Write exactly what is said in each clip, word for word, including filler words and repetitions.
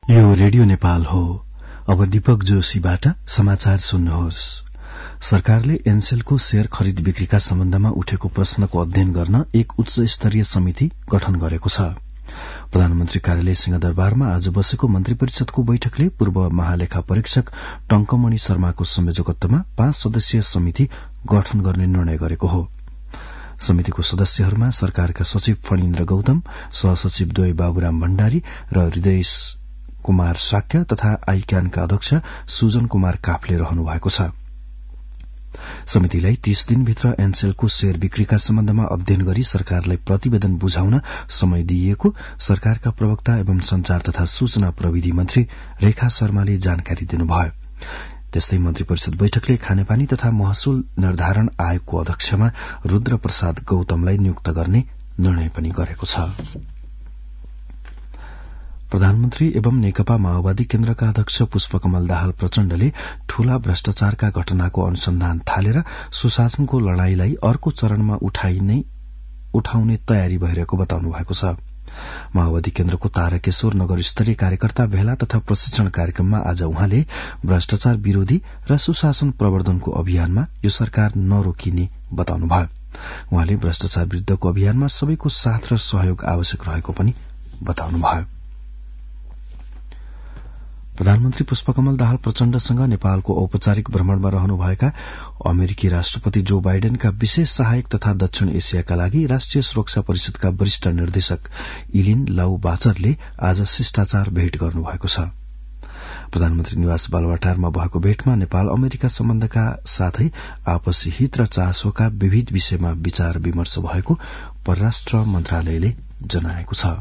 यो रेडियो नेपाल हो। अब दीपक जोशीबाट समाचार सुन्नुहोस्। सरकारले एनसेलको शेयर खरिद बिक्रीका सम्बन्धमा उठेको प्रश्नको अध्ययन गर्न एक उच्च स्तरीय समिति गठन गरेको छ। प्रधानमन्त्री कार्यालय सिंहदरबारमा आज बसेको मन्त्री परिषदको बैठकले पूर्व महालेखा परीक्षक टंकमणि शर्माको संयोजकत्वमा पाँच सदस्यीय समिति गठन गर्ने निर्णय गरेको हो। समितिको सदस्यहरूमा सरकारका सचिव फणीन्द्र गौतम, सहसचिव द्वय बाबुराम भण्डारी र हृदय कुमार साक्य तथा आइक्यानका अध्यक्ष सुजन कुमार काफले रहनु भएको छ। समितिलाई तीस दिनभित्र एनसेलको शेयर बिक्रीका सम्बन्धमा अध्ययन गरी सरकारलाई प्रतिवेदन बुझाउन समय दिइएको सरकारका प्रवक्ता एवं संचार तथा सूचना प्रविधि मन्त्री रेखा शर्माले जानकारी दिनुभयो। त्यस्तै मन्त्री परिषद बैठकले खानेपानी तथा महसुल निर्धारण आयोगको अध्यक्षमा रुद्र प्रसाद गौतमलाई नियुक्त गर्ने निर्णय पनि गरेको छ। प्रधानमन्त्री एवं नेकपा माओवादी केन्द्रका अध्यक्ष पुष्पकमल दाहाल प्रचण्डले ठूला भ्रष्टाचारका घटनाको अनुसन्धान थालेर सुशासनको लड़ाईलाई अर्को चरणमा उठाउने तयारी भइरहेको बताउनु भएको छ। माओवादी केन्द्रको तारकेश्वर नगर स्तरीय कार्यकर्ता भेला तथा प्रशिक्षण कार्यक्रममा आज उहाँले भ्रष्टाचार विरोधी र सुशासन प्रवर्धनको अभियानमा यो सरकार नरोकिने बताउनुभयो। उहाँले भ्रष्टाचार विरूद्धको अभियानमा सबैको साथ र सहयोग आवश्यक रहेको पनि बताउनुभयो। प्रधानमन्त्री पुष्पकमल दाहाल प्रचण्डसँग नेपालको औपचारिक भ्रमणमा रहनुभएका अमेरिकी राष्ट्रपति जो बाइडेनका विशेष सहायक तथा दक्षिण एशियाका लागि राष्ट्रिय सुरक्षा परिषदका वरिष्ठ निर्देशक इलिन लाउ बाचरले आज शिष्टाचार भेट गर्नुभएको छ। प्रधानमन्त्री निवास बालुवाटारमा भएको भेटमा नेपाल अमेरिका सम्बन्धका साथै आपसी हित र चासोका विविध विषयमा विचार विमर्श भएको परराष्ट्र मन्त्रालयले जनाएको छ।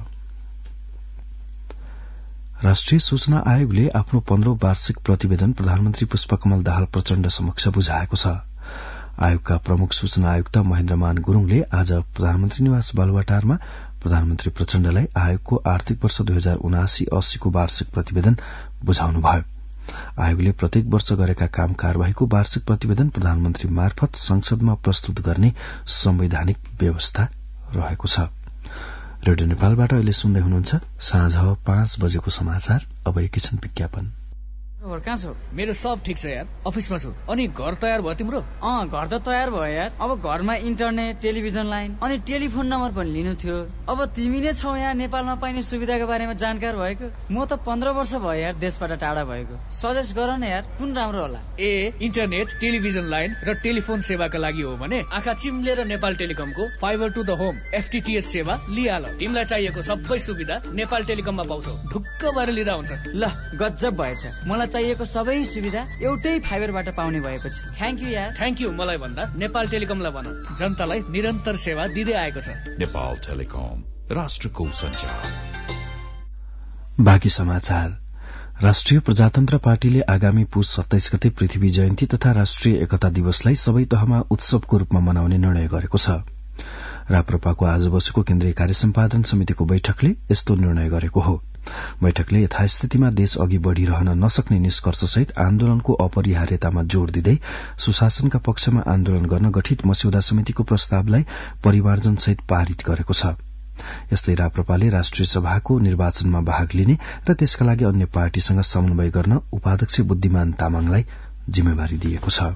राष्ट्रिय सूचना आयोगले आफ्नो पन्ध्रौं वार्षिक प्रतिवेदन प्रधानमन्त्री पुष्पकमल दाहाल प्रचण्ड समक्ष बुझाएको छ। आयोगका प्रमुख सूचना आयुक्त महेन्द्रमान गुरूङले आज प्रधानमन्त्री निवास बालुवाटारमा प्रधानमन्त्री प्रचण्डलाई आयोगको आर्थिक वर्ष दुई हजार उनासी अस्सीको वार्षिक प्रतिवेदन बुझाउनुभयो। आयोगले प्रत्येक वर्ष गरेका काम कार्यवाहीको वार्षिक प्रतिवेदन प्रधानमन्त्री मार्फत संसदमा प्रस्तुत गर्ने संवैधानिक व्यवस्था रहेको छ। रेडियो नेपालबाट अहिले सुन्दै हुनुहुन्छ साँझ पाँच बजेको समाचार। अब एकैछिन विज्ञापन। कहाँ छौ? मेरो सब ठिक छ यार, अफिसमा छु। अनि घर तयार भयो तिम्रो? अँ घर त तयार भयो यार। अब घरमा इन्टरनेट, टेलिभिजन लाइन अनि टेलिफोन नम्बर पनि लिनु थियो। अब तिमी नै छौ यहाँ नेपालमा पाइने सुविधाको बारेमा जानकार भएको। म त पन्ध्र वर्ष भयो यार देशबाट टाढा भएको। सजेस्ट गर न यार कुन राम्रो होला? ए इन्टरनेट, टेलिभिजन लाइन र टेलिफोन सेवाका लागि हो भने आँखा चिम्लेर नेपाल टेलिकमको fibre to the home FTTH सेवा लिहाल। तिमीलाई चाहिएको सबै सुविधा नेपाल टेलिकममा पाउँछौ। ढुक्क भएर लिँदा हुन्छ। ल गजब भएछ। मलाई चाहिएको सबै सुविधा एउटै फाइबरबाट पाउने भएको छ। थ्याङ्क यू यार। थ्याङ्क यू मलाई भन्दा नेपाल टेलिकमलाई भन। जनतालाई निरन्तर सेवा दिँदै आएको छ। नेपाल टेलिकम, राष्ट्रको सञ्चार। बाँकी समाचार। राष्ट्रिय प्रजातन्त्र पार्टीले आगामी पुस सत्ताइस गते पृथ्वी जयन्ती तथा राष्ट्रिय एकता दिवसलाई सबै तहमा उत्सवको रूपमा मनाउने निर्णय गरेको छ। राप्रपाको आज बसेको केन्द्रीय कार्य सम्पादन समितिको बैठकले यस्तो निर्णय गरेको हो। बैठकले यथास्थितिमा देश अघि बढ़िरहन नसक्ने निष्कर्षसहित आन्दोलनको अपरिहार्यतामा जोड़ दिँदै सुशासनका पक्षमा आन्दोलन गर्न गठित मस्यौदा समितिको प्रस्तावलाई परिमार्जनसहित पारित गरेको छ। यस्तै राप्रपाले राष्ट्रिय सभाको निर्वाचनमा भाग लिने र त्यसका लागि अन्य पार्टीसँग समन्वय गर्न उपाध्यक्ष बुद्धिमान तामाङलाई जिम्मेवारी दिएको छ।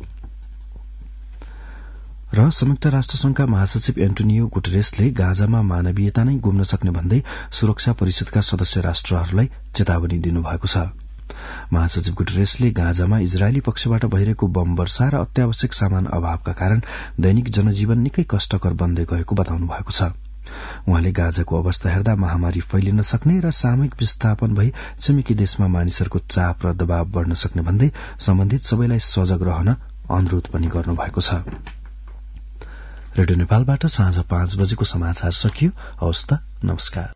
र संयुक्त राष्ट्र संघका महासचिव एन्टोनियो गुटेरेसले गाजामा मानवीयता नै गुम्न सक्ने भन्दै सुरक्षा परिषदका सदस्य राष्ट्रहरूलाई चेतावनी दिनुभएको छ। महासचिव गुटेरेसले गाजामा इजरायली पक्षबाट भइरहेको बम वर्षा र अत्यावश्यक सामान अभावका कारण दैनिक जनजीवन निकै कष्टकर बन्दै गएको बताउनु भएको छ। उहाँले गाजाको अवस्था हेर्दा महामारी फैलिन सक्ने र सामूहिक विस्थापन भई छिमेकी देशमा मानिसहरूको चाप र दबाव बढ़न सक्ने भन्दै सम्बन्धित सबैलाई सजग रहन अनुरोध पनि गर्नुभएको छ। रेडियो नेपालबाट साँझ पाँच बजेको समाचार सकियो। हवस् त, नमस्कार।